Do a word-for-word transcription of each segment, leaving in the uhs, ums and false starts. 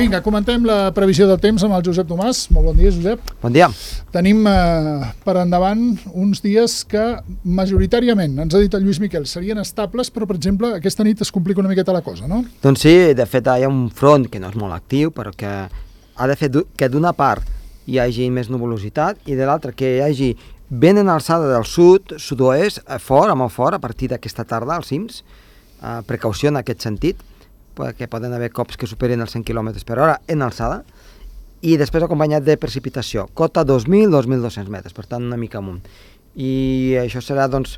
Vinga, comentem la previsió del temps amb el Josep Tomàs. Molt bon dia, Josep. Bon dia. Tenim eh, per endavant uns dies que majoritàriament, ens ha dit el Lluís Miquel, serien estables, però, per exemple, aquesta nit es complica una miqueta la cosa, no? Doncs sí, de fet hi ha un front que no és molt actiu, però que ha de fer que d'una part hi hagi més nuvolositat i de l'altra que hi hagi vent en alçada del sud, sud-oest, fort, molt fort, a partir d'aquesta tarda, als cims. Uh, precaució en aquest sentit, perquè poden haver cops que superen els cent quilòmetres per hora en alçada, i després acompanyat de precipitació, cota dos mil a dos mil dos-cents metres, per tant una mica amunt. I això serà doncs,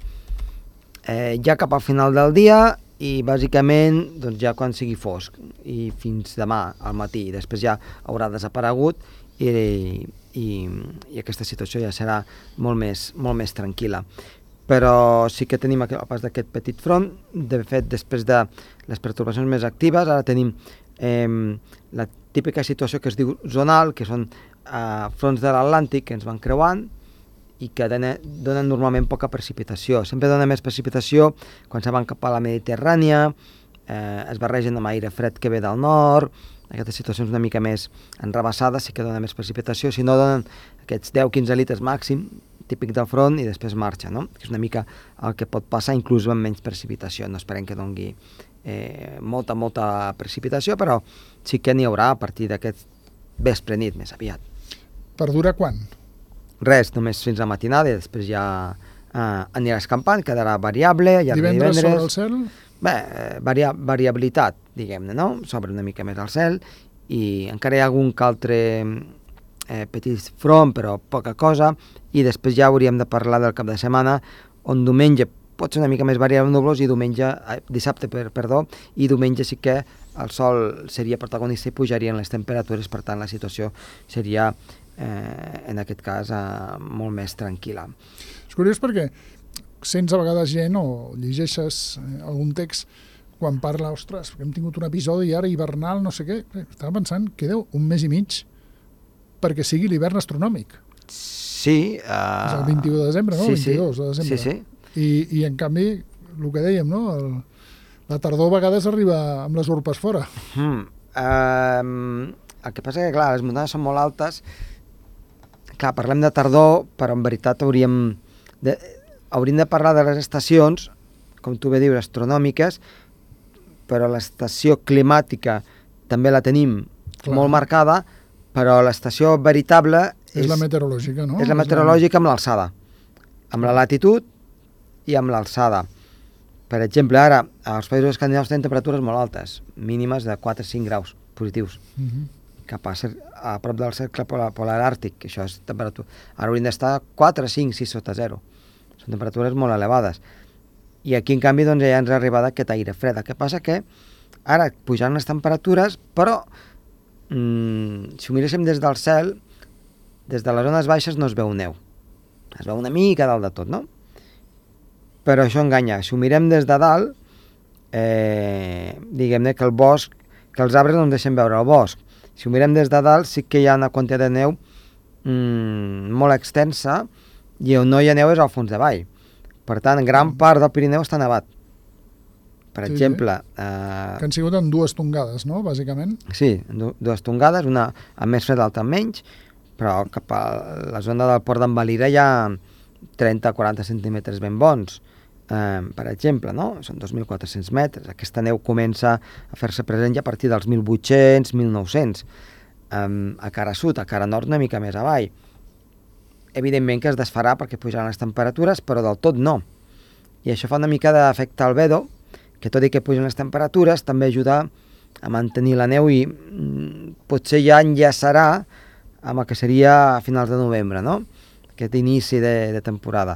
eh, ja cap al final del dia i bàsicament doncs, ja quan sigui fosc, i fins demà al matí, i després ja haurà desaparegut i, i, i aquesta situació ja serà molt més, molt més tranquil·la. Però sí que tenim el pas d'aquest petit front. De fet, després de les pertorbacions més actives, ara tenim eh, la típica situació que es diu zonal, que són eh, fronts de l'Atlàntic que ens van creuant i que donen, donen normalment poca precipitació. Sempre dona més precipitació quan se van cap a la Mediterrània, eh, es barregen amb aire fred que ve del nord, aquestes situacions una mica més enrabassades sí que donen més precipitació, si no donen aquests deu a quinze litres màxim, típic del front, i després marxa, no? Que és una mica el que pot passar, inclús amb menys precipitació. No esperem que doni eh, molta, molta precipitació, però sí que n'hi haurà a partir d'aquest vespre nit, més aviat. Per durar quan? Res, només fins a matinada, i després ja eh, anirà escampant, quedarà variable. Divendres, divendres sobre el cel? Bé, eh, varia, variabilitat, diguem-ne, no? S'obre una mica més el cel, i encara hi ha algun que altre eh, petit front, però poca cosa, i després ja hauríem de parlar del cap de setmana, on diumenge pot ser una mica més variable nublós, i diumenge, eh, dissabte, per, perdó, i diumenge sí que el sol seria protagonista i pujarien les temperatures, per tant la situació seria, eh, en aquest cas, eh, molt més tranquil·la. És curiós perquè sents a vegades gent o llegeixes eh, algun text quan parla, ostres, hem tingut un episodi ara hivernal, no sé què, estava pensant, queda un mes i mig perquè sigui l'hivern astronòmic. Sí. Uh... És el vint-i-u de desembre, no? Sí, vint-i-dos de desembre. Sí, sí. I, I en canvi, el que dèiem, no? El, la tardor a vegades arriba amb les urpes fora. Mm. Uh, el que passa que, clar, les muntanyes són molt altes. Clar, parlem de tardor, però en veritat hauríem de, hauríem de parlar de les estacions, com tu bé dius, astronòmiques, però l'estació climàtica també la tenim clar. Molt marcada, però l'estació veritable és, és la meteorològica, no? És la meteorològica amb l'alçada, amb la latitud i amb l'alçada. Per exemple, ara, als països escandinaus tenen temperatures molt altes, mínimes de quatre a cinc graus positius, uh-huh. cap a, a prop del cercle polar àrtic, que això és temperatura. Ara haurien d'estar quatre, cinc, sis sota zero. Són temperatures molt elevades. I aquí, en canvi, doncs, ja ens ha arribat aquest aire fred. El que passa que ara pujaran les temperatures, però mm, si ho miréssim des del cel, des de les zones baixes no es veu neu. Es veu una mica dalt de tot, no? Però això enganya. Si ho mirem des de dalt, eh, diguem-ne que el bosc, que els arbres no ens deixen veure el bosc. Si ho mirem des de dalt, sí que hi ha una quantitat de neu mm, molt extensa, i on no hi ha neu és al fons de vall. Per tant, gran part del Pirineu està nevat. Per sí, exemple... Sí. Eh... Que han sigut en dues tongades, no?, bàsicament. Sí, dues tongades, una amb més fred, l'altra amb menys, però cap a la zona del port d'en Valira hi ha trenta a quaranta centímetres ben bons, eh, per exemple, no? Són dos mil quatre-cents metres. Aquesta neu comença a fer-se present ja a partir dels mil vuit-cents, mil nou-cents. Eh, a cara sud, a cara nord una mica més avall. Evidentment que es desfarà perquè pujaran les temperatures, però del tot no. I això fa una mica d'efecte albedo, que tot i que pugen les temperatures també ajuda a mantenir la neu i mm, potser ja enllaçarà amb el que seria a finals de novembre, no? Aquest inici de, de temporada.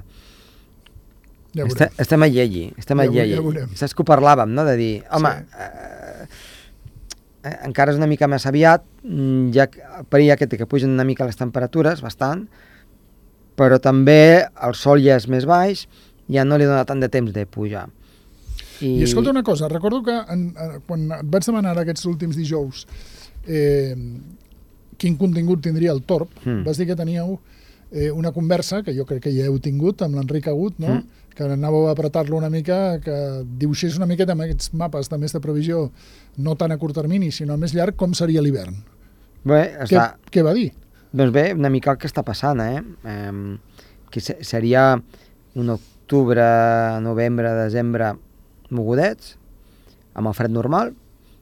Ja Este, estem a llei, estem a llei. Ja Saps que ho parlàvem, no? De dir, home, sí. eh, eh, encara és una mica més aviat, ja el perill aquest que pugen una mica les temperatures, bastant, però també el sol ja és més baix, ja no li dona tant de temps de pujar. I, I escolta una cosa, recordo que en, en, quan et vaig demanar aquests últims dijous eh, quin contingut tindria el Torb, mm. vas dir que teníeu eh, una conversa, que jo crec que ja heu tingut amb l'Enric Agut, no? Mm. que anàveu a apretar-lo una mica, que dibuixés una miqueta amb aquests mapes de més de previsió, no tant a curt termini, sinó a més llarg, com seria l'hivern. Bé, està... Què, què va dir? Doncs bé, una mica el que està passant, eh? eh que seria un octubre, novembre, desembre mogudets, amb el fred normal,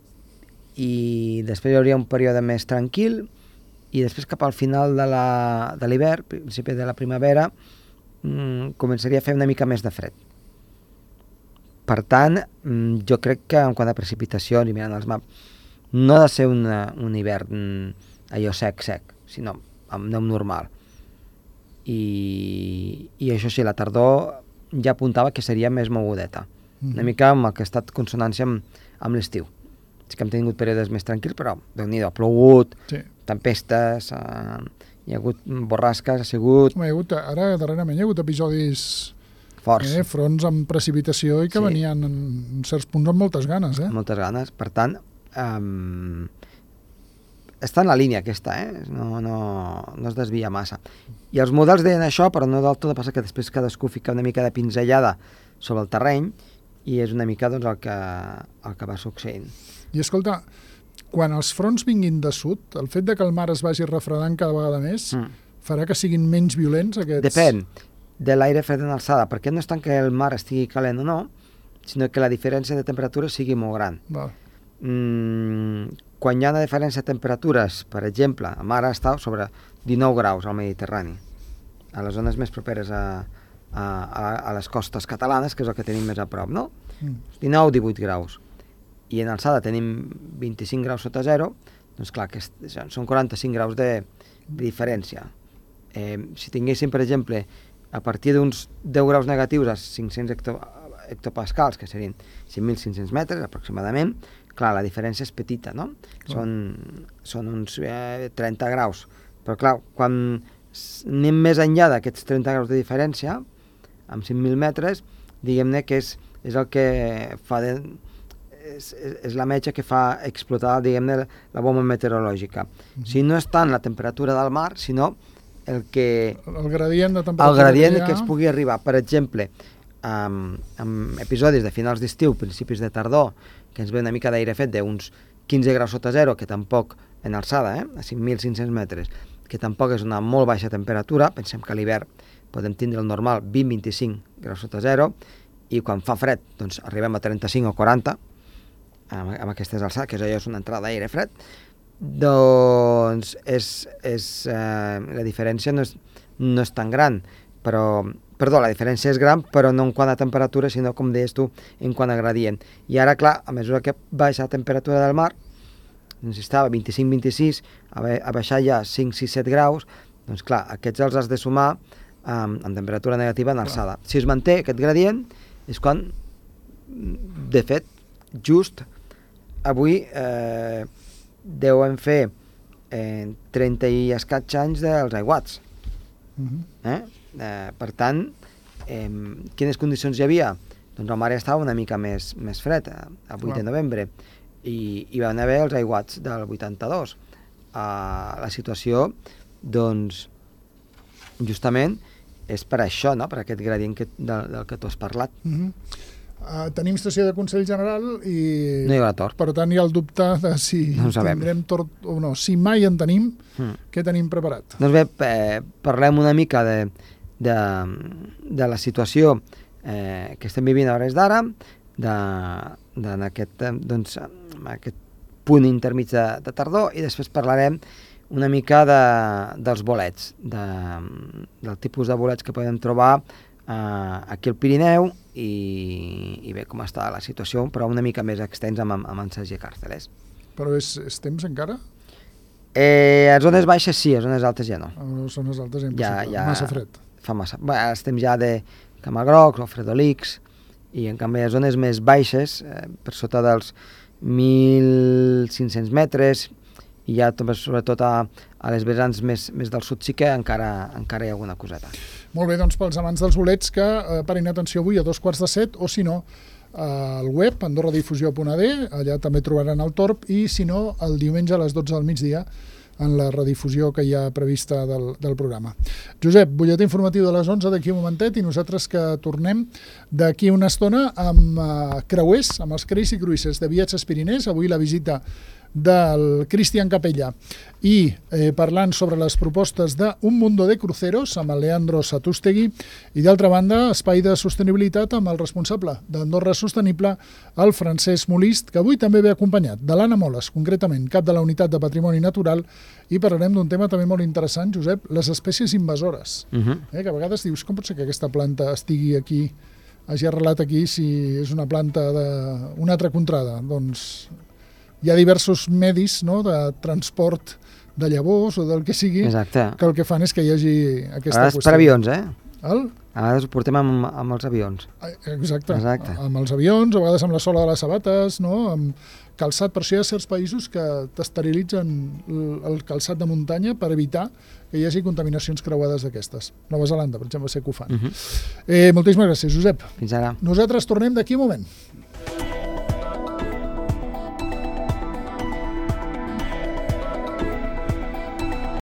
i després hi hauria un període més tranquil, i després cap al final de l'hivern, principi de la primavera, mm, començaria a fer una mica més de fred. Per tant, mm, jo crec que en quant a precipitació, i mirant els maps, no ha de ser una, un hivern allò sec, sec, sinó amb neu normal. I, i això sí, la tardor ja apuntava que seria més mogudeta, mm-hmm. una mica amb el que ha estat consonància amb, amb l'estiu. Sí que hem tingut períodes més tranquils, però Déu-n'hi-do, ha plogut, sí. tempestes, eh, hi ha hagut borrasques, ha sigut... Home, hi ha hagut, ara, darrerament, hi ha hagut episodis forts, eh, fronts amb precipitació i que sí. venien en certs punts amb moltes ganes. Eh? Moltes ganes, per tant, eh, està en la línia aquesta, eh? no, no, no es desvia massa. I els models deien això, però no del tot, passa que després cadascú fica una mica de pinzellada sobre el terreny i és una mica doncs, el, que, el que va succeint. I escolta, quan els fronts vinguin de sud, el fet de que el mar es vagi refredant cada vegada més mm. farà que siguin menys violents aquests... Depèn de l'aire fred en alçada, perquè no és tant que el mar estigui calent o no, sinó que la diferència de temperatura sigui molt gran. Mm, quan hi ha una diferència de temperatures, per exemple, el mar està sobre dinou graus al Mediterrani, a les zones més properes a, a, a les costes catalanes, que és el que tenim més a prop, no? Mm. dinou divuit graus. I en alçada tenim vint-i-cinc graus sota zero, doncs clar, que són quaranta-cinc graus de, de diferència. Eh, si tinguéssim, per exemple, a partir d'uns deu graus negatius a cinc-cents hecto, hectopascals, que serien cinc mil cinc-cents metres aproximadament, clar, la diferència és petita, no? Mm. Són, són uns eh, trenta graus. Però clar, quan anem més enllà d'aquests trenta graus de diferència, amb cinc mil metres, diguem-ne que és, és el que fa de... És, és la metxa que fa explotar, diguem-ne, la bomba meteorològica. Mm-hmm. Si no és tant la temperatura del mar, sinó el que... El gradient de temperatura. El gradient que, ha... que ens pugui arribar. Per exemple, amb, amb episodis de finals d'estiu, principis de tardor, que ens ve una mica d'aire fet d'uns quinze graus sota zero, que tampoc, en alçada, eh, a cinc mil cinc-cents metres, que tampoc és una molt baixa temperatura, pensem que a l'hivern podem tindre el normal vint a vint-i-cinc graus sota zero, i quan fa fred, doncs arribem a trenta-cinc o quaranta, amb, amb aquestes alçades, que allò és una entrada d'aire fred, doncs és, és, eh, la diferència no és, no és tan gran, però, perdó, la diferència és gran, però no en quant a temperatura, sinó, com deies tu, en quant a gradient. I ara, clar, a mesura que baixa la temperatura del mar, doncs si estava vint-i-cinc vint-i-sis, a, a baixar ja cinc sis set graus, doncs clar, aquests els has de sumar amb, amb temperatura negativa en alçada. Si es manté aquest gradient, és quan, de fet, just avui eh, deuen fer eh, trenta i escaig anys dels aiguats. Uh-huh. eh? Eh, per tant, eh, quines condicions hi havia? Doncs el mar estava una mica més, més fred, el vuit de novembre, i hi van haver els aiguats del vuitanta-dos. Uh, la situació, doncs, justament, és per això, no? Per aquest gradient que, del, del que tu has parlat. Uh-huh. Uh, tenim sessió de Consell General i no hi haurà tort. Per tant hi ha el dubte de si no tindrem tort o no. Si mai en tenim, mm. què tenim preparat? Doncs bé, eh, parlem una mica de, de, de la situació eh, que estem vivint a hores d'ara, de, de, aquest, doncs, aquest punt intermig de, de tardor, i després parlarem una mica de, dels bolets, de, del tipus de bolets que podem trobar Uh, aquí al Pirineu i, i bé, com està la situació, però una mica més extens amb, amb en Sergi Càrceles. Però és, és temps encara? Eh, a zones baixes sí, a zones altes ja no. A zones altes ja, ja, ja massa fred. Fa massa. Bé, estem ja de Camagrocs o Fredolics, i en canvi a zones més baixes, eh, per sota dels mil cinc-cents metres, i ja sobretot a, a les vessants més, més del sud sí que encara, encara hi ha alguna coseta. Molt bé, doncs pels amants dels bolets que eh, parin atenció avui a dos quarts de set, o si no, al web, andorradifusió punt a d, allà també trobaran el torb, i si no, el diumenge a les dotze del migdia en la redifusió que hi ha prevista del, del programa. Josep, butlletí informatiu de les onze d'aquí un momentet i nosaltres que tornem d'aquí una estona amb uh, creuers, amb els Crazy Cruises de Viatges Pirinès, avui la visita del Cristian Capella i eh, parlant sobre les propostes d'Un Mundo de Cruceros amb el Leandro Satustegui i d'altra banda espai de sostenibilitat amb el responsable d'Andorra Sostenible, el Francesc Molist, que avui també ve acompanyat de l'Anna Moles, concretament cap de la Unitat de Patrimoni Natural, i parlarem d'un tema també molt interessant, Josep, les espècies invasores. Uh-huh. eh, que a vegades dius, com pot ser que aquesta planta estigui aquí, hagi arrelat aquí si és una planta d'una altra contrada? Doncs hi ha diversos medis, no?, de transport de llavors o del que sigui. Exacte. Que el que fan és que hi hagi aquesta qüestió. Per avions, eh? El? A vegades ho portem amb, amb els avions. Exacte. Exacte. Amb els avions, a vegades amb la sola de les sabates, no?, amb calçat. Per això hi ha certs països que t'esterilitzen el calçat de muntanya per evitar que hi hagi contaminacions creuades d'aquestes. Nova Zelanda, per exemple, sé que ho fan. Uh-huh. eh, moltíssimes gràcies, Josep. Fins ara. Nosaltres tornem d'aquí un moment.